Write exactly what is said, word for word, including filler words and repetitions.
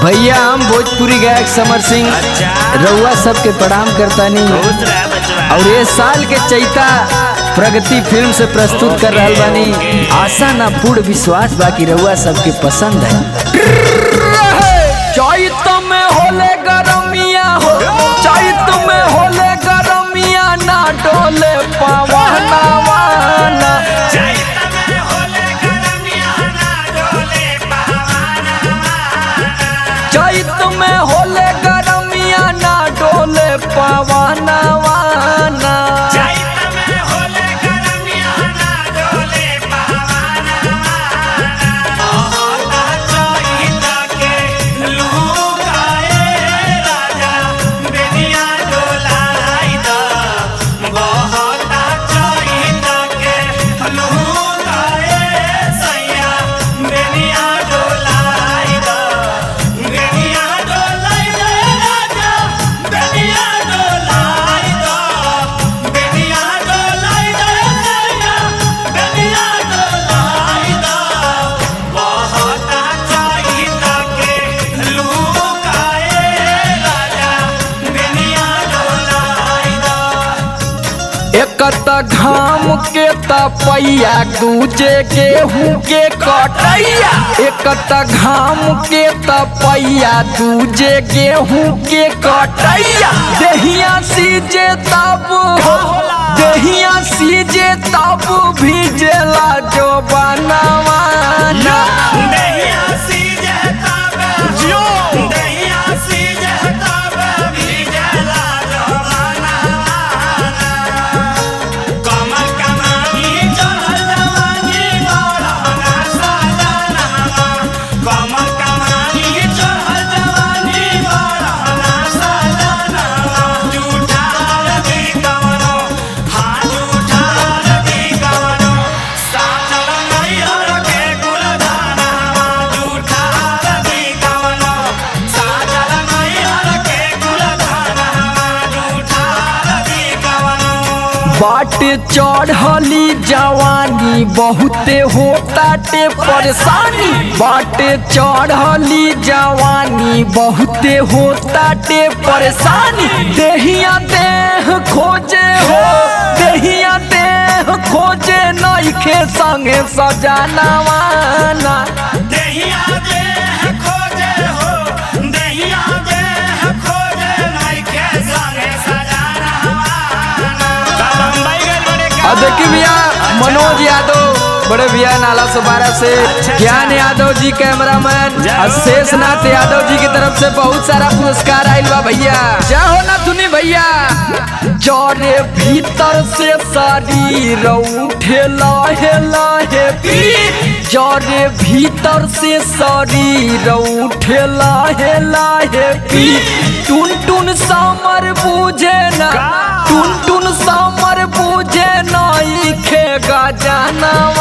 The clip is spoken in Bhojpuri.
भैया हम भोजपुरी गायक समर सिंह रउआ सबके प्रणाम करता नहीं और ये साल के चैता प्रगति फिल्म से प्रस्तुत कर रहा बानी। आशा ना पूर्ण विश्वास बाकी रउआ सबके पसंद है। चैत में होले गरमिया हो, चैत में होले गरमिया ना डोले पवना वाना, चैत में होले गरमिया ना डोले पवना वाना। एकत घाम के तपैया दूजे गेहूं के कटैया, एकत घाम के तपैया दूजे गेहूं के कटैया। देहिया सीजे तब हो, देहिया सीजे तब भीजेला जो बनवाना, देहिया सीजे तब जो, देहिया सीजे तब भीजेला जो बनवाना। कमल कमानी चढ़ल जवानी बरहना सजना, कमल कमानी चढ़ल जवानी बरहना सजना। झूठा दी कवनो, हाँ झूठा दी कवनो, साचल नैहर के कुलधाना। झूठा दी कवनो, साचल नैहर के कुलधाना। झूठा दी कवनो। बाटे चढ़ली जवानी बहुते होताटे परेशानी, बाटे चढ़ली जवानी बहुते होताटे परेशानी। देहिया देह खोजे हो, देहिया देह खोजे नइखे संगे सजनवाना, देहिया देह खोजे हो, देहिया देह खोजे नइखे संगे सजनवाना। अब देखिए भैया मनोज यादव बड़े भैया नाला सबारा से, ज्ञान यादव जी कैमरामैन, शेषनाथ यादव जी की तरफ से बहुत सारा पुरस्कार आयल बा भैया। क्या हो ना सुनी भैया। जरे भीतर से शरीर उठे लाहे लाहे पी, जरे भीतर से शरीर उठे लाहे लाहे पी। टुन टुन समर बूझे ना, टुन टुन समर बूझे नइखे गजाना।